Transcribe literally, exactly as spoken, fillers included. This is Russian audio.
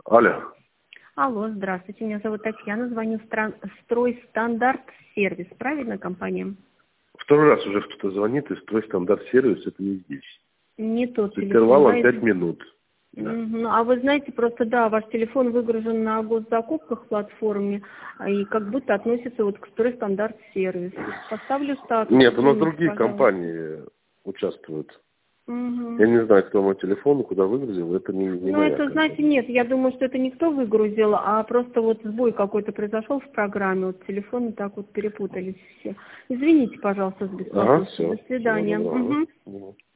Алло. Алло, здравствуйте, меня зовут Татьяна, звоню в стран... Стройстандарт Сервис, правильно, компания? Второй раз уже кто-то звонит, и Стройстандарт Сервис, это не здесь. Не тот С телефон. интервалом пять минут. Да. Угу. А вы знаете, просто да, ваш телефон выгружен на госзакупках в платформе, и как будто относится вот к Стройстандарт Сервис. Поставлю статус. Нет, у нас извините, другие пожалуйста. компании участвуют. Угу. Я не знаю, кто мой телефон, куда выгрузил, это не, не Ну, моя это, компания. знаете, нет, я думаю, что это никто выгрузил, а просто вот сбой какой-то произошел в программе, вот телефоны так вот перепутались все. Извините, пожалуйста, за Ага, беспокойство. все. До свидания. Всего доброго. Угу. Угу.